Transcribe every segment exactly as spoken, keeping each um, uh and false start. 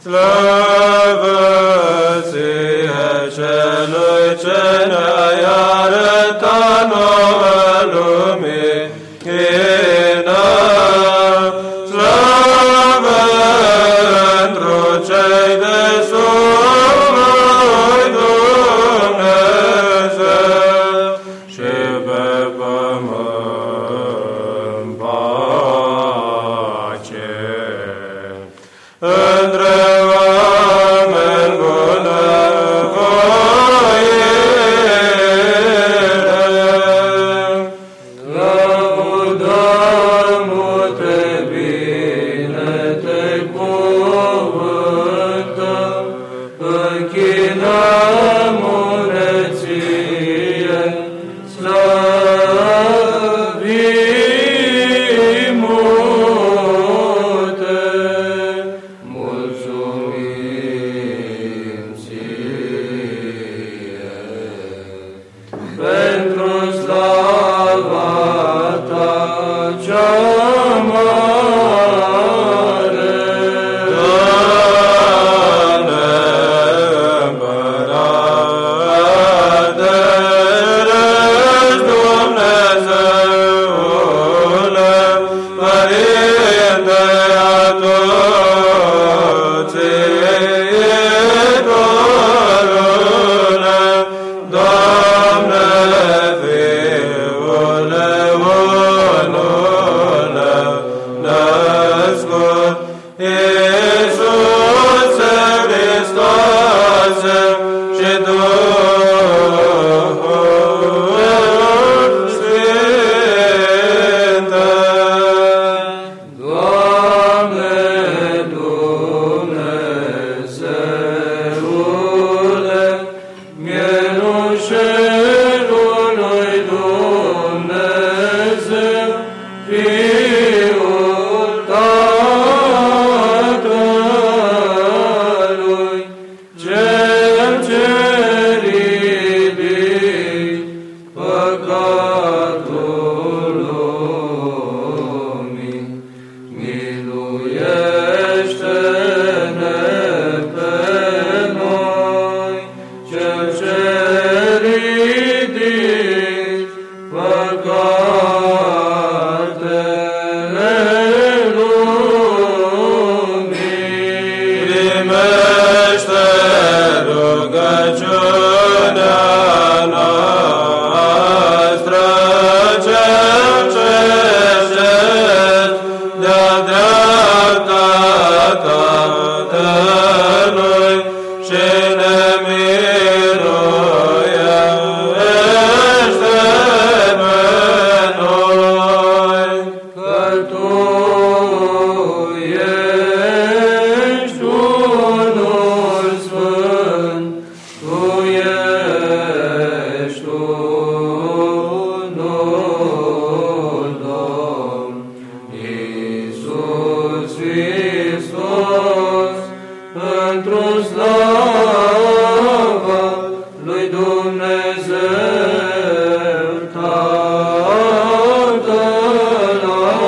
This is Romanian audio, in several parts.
Slavă ție celui ce ne-ai arătat nouă lumină. Slavă întru cei de sus lui Dumnezeu și pe pământ pace. Între oameni bunăvoire. Lăudăm-te, bine te cuvântăm, închinăm-ne ție, slăvim-te. Mulțumim ție pentru slava ta cea mare. Doamne, Împărate Cerești, Dumnezeule, Părinte atoțietorule, Doamne, Fiule unule născut, Iisuse Hristoase și Duhul Sfinte. Doamne, Dumnezeule, mielușelului Dumnezeu, Fiul Tatălui, Cel ce ridici păcatul lumii, miluiește-ne pe noi. Cel ce ridici păcatele lumii. Primește rugăciunea noastră, Cel ce șezi de-a dreapta Tatălui și ne miluiește pe noi. Că Tu ești unul sfânt, Tu ești unul Domn, Iisus Hristos, într-o slava lui Dumnezeu Tatăl.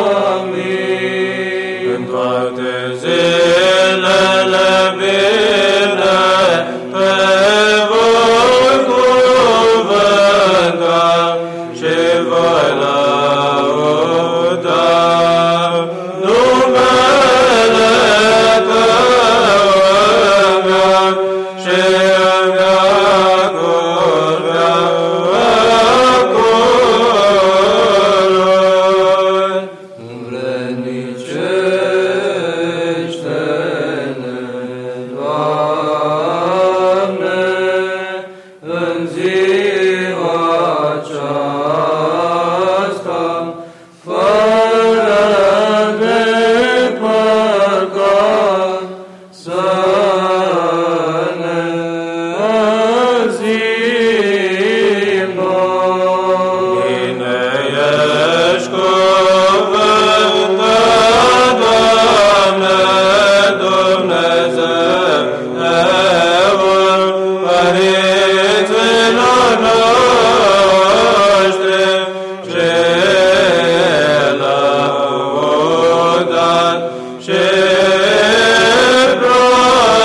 Amin. În toate zilele bine te voi cuvânta și voi lăuda numele Tău în veac și în veacul veacului. Învrednicește-ne, Doamne, în ziua aceasta, fără de păcat, să ne păzim noi. Bine ești cuvântat, Doamne, Dumnezeul părinților noștri, ce lăudat și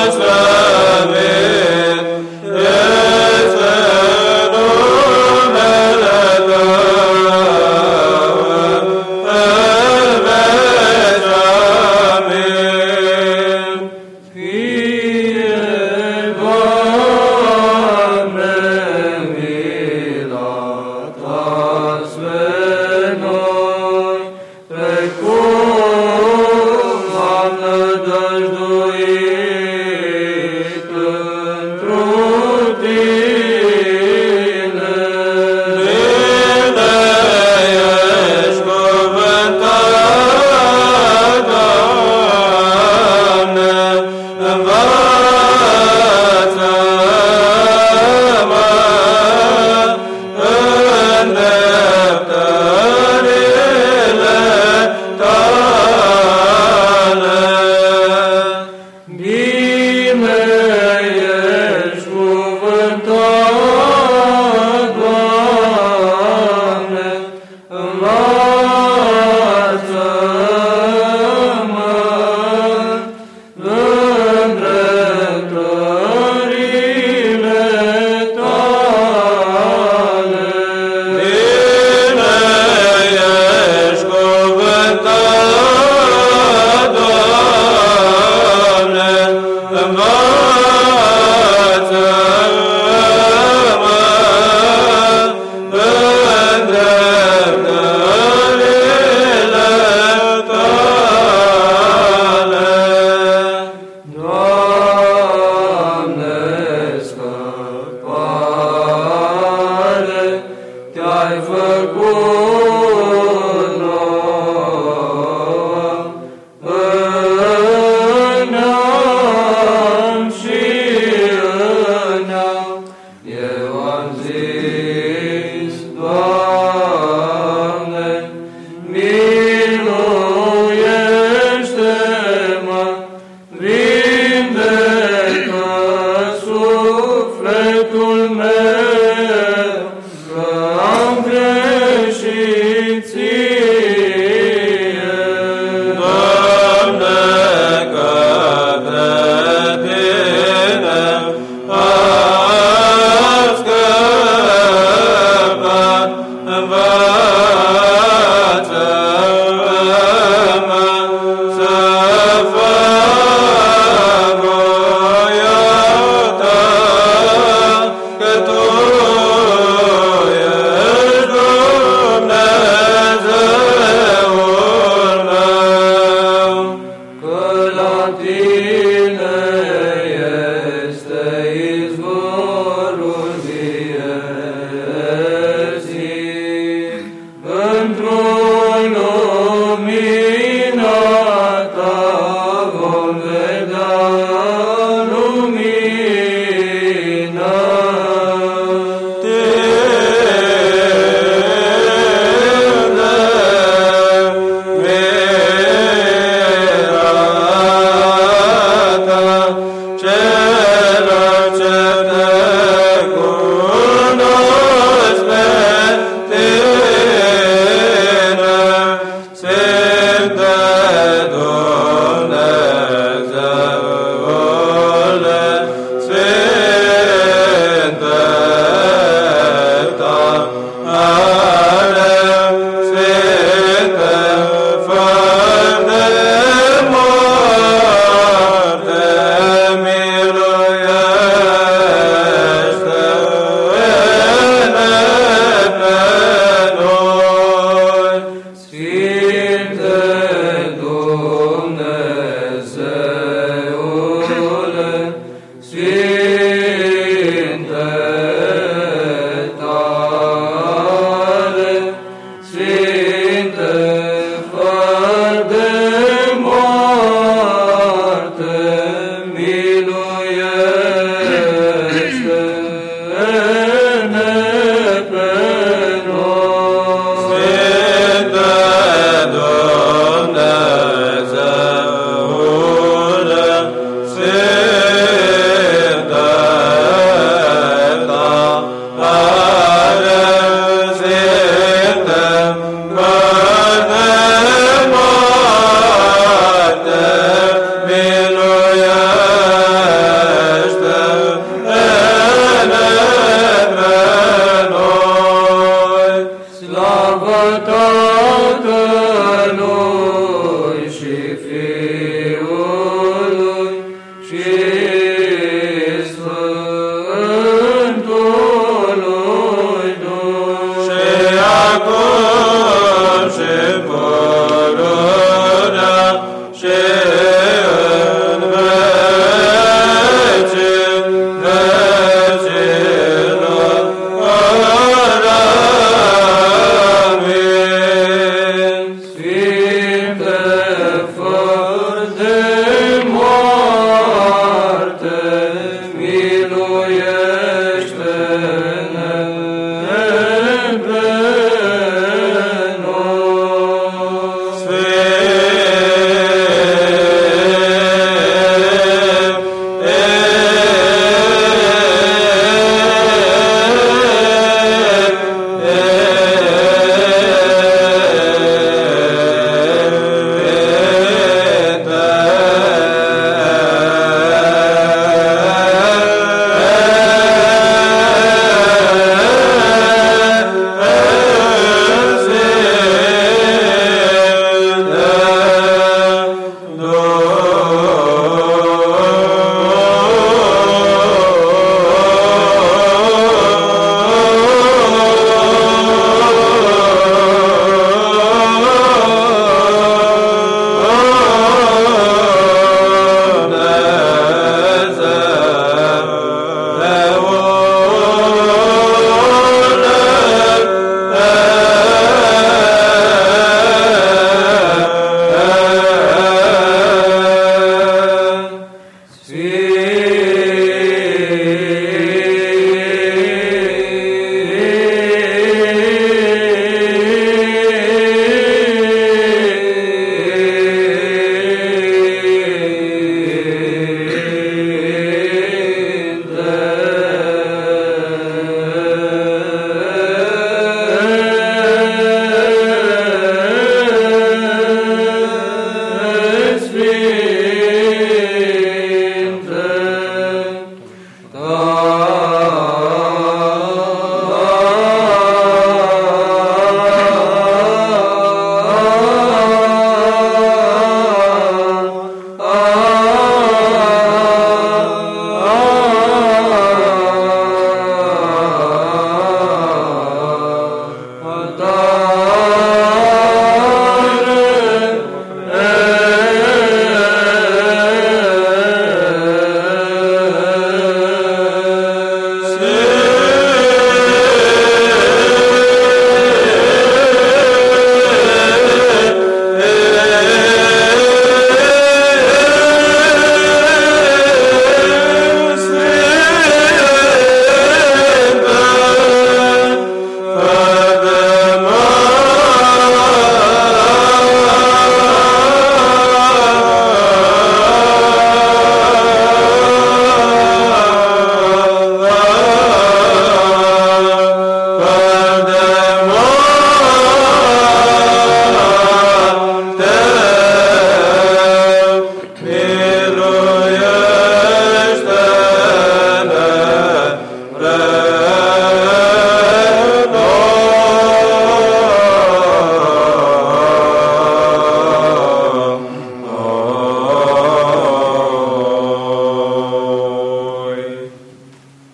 Tatălui și Fiului și